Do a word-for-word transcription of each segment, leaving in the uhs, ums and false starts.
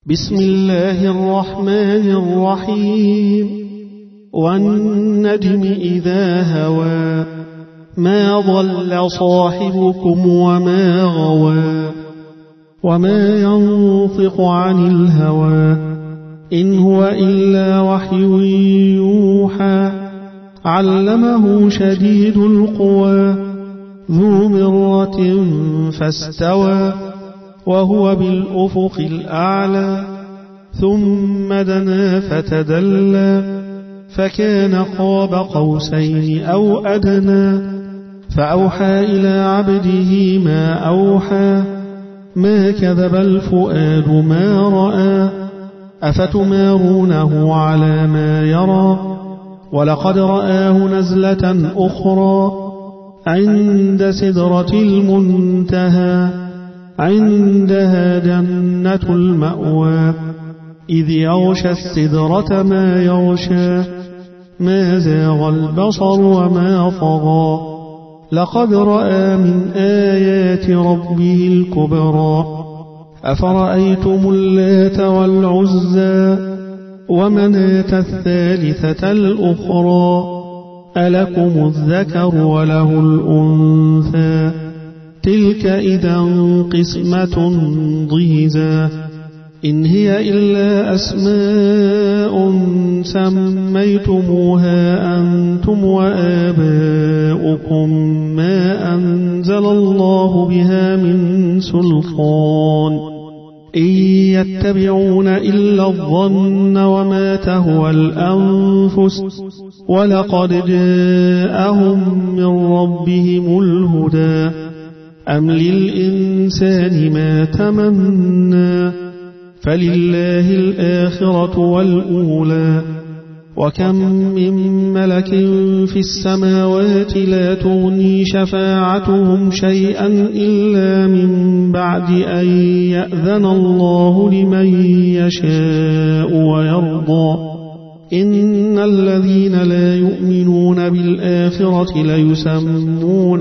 بسم الله الرحمن الرحيم والنجم إذا هوى ما ضل صاحبكم وما غوى وما ينطق عن الهوى إن هو إلا وحي يوحى علمه شديد القوى ذو مرة فاستوى وهو بالأفق الأعلى ثم دنا فتدلى فكان قاب قوسين أو أدنى فأوحى إلى عبده ما أوحى ما كذب الفؤاد ما رأى أفتمارونه على ما يرى ولقد رآه نزلة أخرى عند سدرة المنتهى عندها جنة المأوى إذ يغشى السدرة ما يغشى ما زاغ البصر وما طغى لقد رأى من آيات ربه الكبرى أفرأيتم اللات والعزى ومناة الثالثة الأخرى ألكم الذكر وله الأنثى تلك إذا قسمة ضيزى إن هي إلا أسماء سميتموها أنتم وآباؤكم ما أنزل الله بها من سلطان إن يتبعون إلا الظن وما تهوى الأنفس ولقد جاءهم من ربهم الهدى أم للإنسان ما تمنى فلله الآخرة والأولى وكم من ملك في السماوات لا تغني شفاعتهم شيئا إلا من بعد أن يأذن الله لمن يشاء ويرضى إن الذين لا يؤمنون بالآخرة ليسمون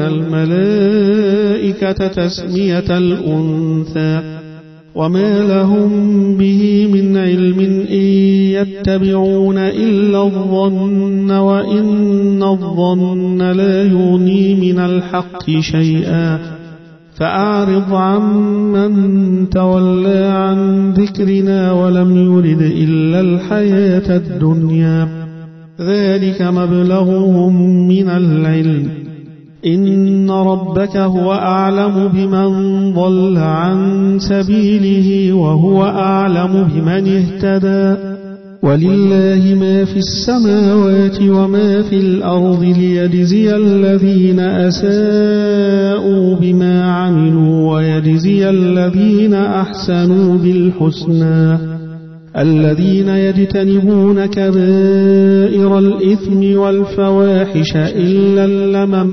الملائكة تسمية الأنثى وما لهم به من علم إن يتبعون إلا الظن وإن الظن لا يغني من الحق شيئا فأعرض عمن تولى عن ذكرنا ولم يرد إلا الحياة الدنيا ذلك مبلغهم من العلم إن ربك هو أعلم بمن ضل عن سبيله وهو أعلم بمن اهتدى ولله ما في السماوات وما في الأرض ليجزي الذين أساءوا بما عملوا ويجزي الذين أحسنوا بالحسنى الذين يجتنبون كبائر الإثم والفواحش إلا اللمم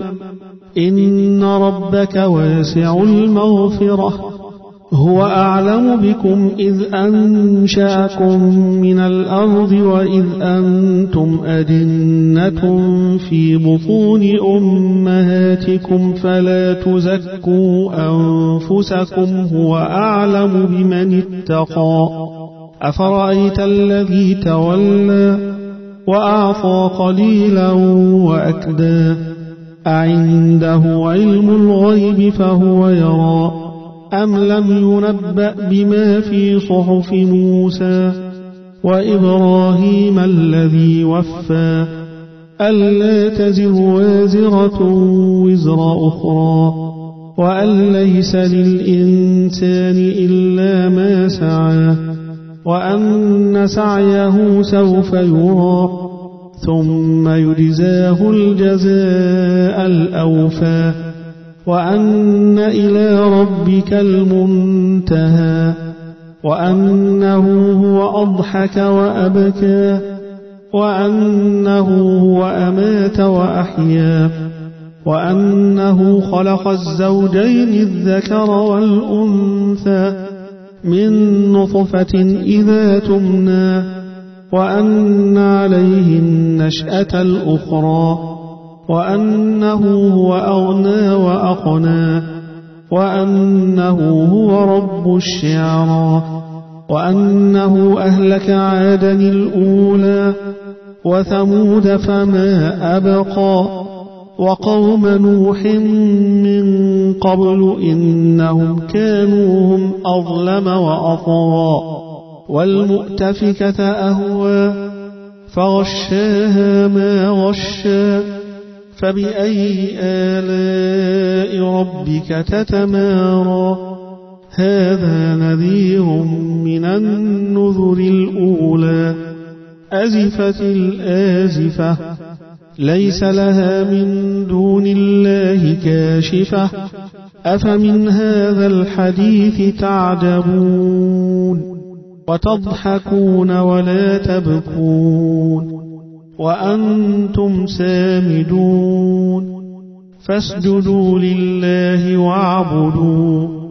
إن ربك واسع المغفرة هو أعلم بكم إذ أنشأكم من الأرض وإذ أنتم أجنة في بطون أمهاتكم فلا تزكوا أنفسكم هو أعلم بمن اتقى أفرأيت الذي تولى وأعطى قليلا وأكدى أعنده علم الغيب فهو يرى أم لم ينبأ بما في صحف موسى وإبراهيم الذي وفى ألا تزر وازرة وزر أخرى وأن ليس للإنسان إلا ما سعى وأن سعيه سوف يرى ثم يجزاه الجزاء الأوفى وأن إلى ربك المنتهى وأنه هو أضحك وأبكى وأنه هو أمات وأحيا وأنه خلق الزوجين الذكر والأنثى من نطفة إذا تمنى وأن عليه النشأة الأخرى وأنه هو أغنى وأقنى وأنه هو رب الشعرى وأنه أهلك عادا الأولى وثمود فما أبقى وقوم نوح من قبل إنهم كانوا هم أظلم وأطغى والمؤتفكة أهوى فغشاها ما غشى فبأي آلاء ربك تتمارى هذا نذير من النذر الأولى أزفت الآزفة ليس لها من دون الله كاشفة أفمن هذا الحديث تعجبون وتضحكون ولا تبكون وأنتم سامدون فاسجدوا لله واعبدوا